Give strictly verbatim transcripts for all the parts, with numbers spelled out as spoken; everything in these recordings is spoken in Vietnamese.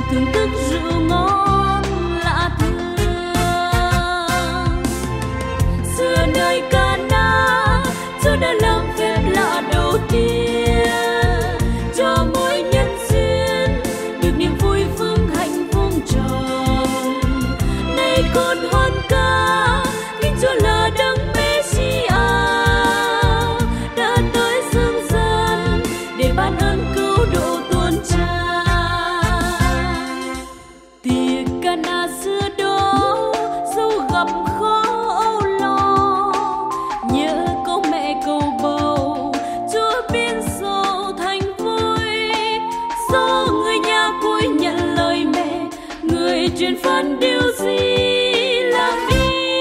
thưởng thức rượu ngon lạ thường. Xưa nơi Cana, Chúa đã làm phép lạ đầu tiên cho mỗi nhân duyên được niềm vui phương hạnh vuông tròn. Này con hoan ca, kính Chúa là Đấng Mê-si-a đã tới dương gian để ban ơn cứu độ tuôn tràn. Tiệc Cana xưa đó dẫu gặp khó âu lo, nhớ có mẹ cầu bầu Chúa biến sầu thành vui. Do người nhà vui nhận lời mẹ, người truyền phán điều gì làm đi.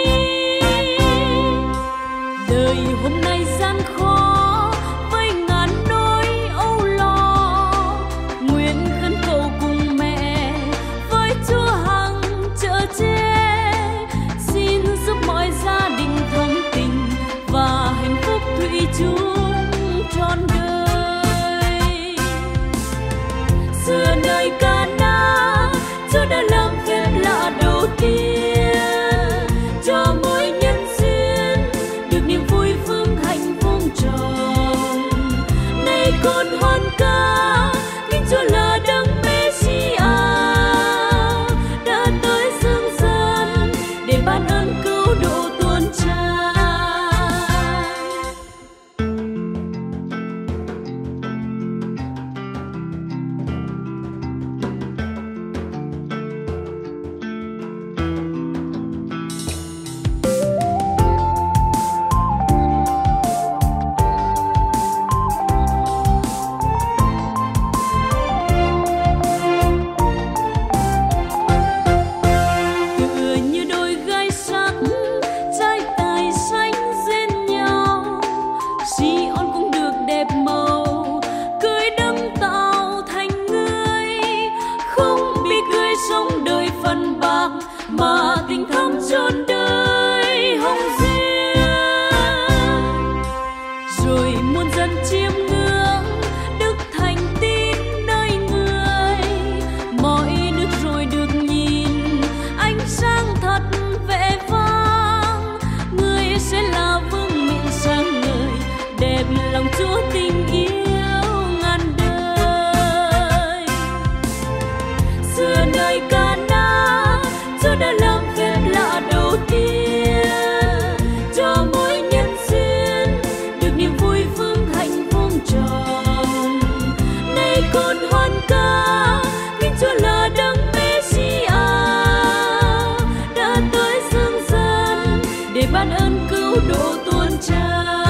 Đời hôm nay gian khó với ngàn nỗi âu lo, nguyện khấn cầu cùng mẹ với Chúa hằng chở che. Xin giúp mọi gia đình thắm tình và hạnh phúc thủy chung trọn đời. Xưa nơi Cana, Chúa đã làm phép lạ đầu tiên cho mỗi nhân duyên được niềm vui phương hạnh vuông tròn. Này con hoan ca, kính Chúa là Đấng Mê-si-a đã tới dương gian để ban ơn cứu độ tuôn tràn. Tựa như đôi gai sắc, trai tài sánh duyên nhau, Sion cũng được đẹp màu, cưới Đấng tạo thành người. Không bị cưới sống đời phần bạc, mà tình thắm trọn đời hồng duyên. Rồi muôn dân chiêm ngưỡng đức thành tín nơi người, mọi nước rồi được nhìn ánh sáng thật vẻ vang. Người sẽ là vương miện sáng ngời, đẹp lòng Chúa tình yêu ngàn đời. Xưa nơi Cana, Chúa đã làm phép lạ đầu tiên cho mỗi nhân duyên được niềm vui phương hạnh vuông tròn. Này con hoan ca, kính Chúa là Đấng Mê-si-a đã tới dương gian để ban ơn cứu độ tuôn tràn.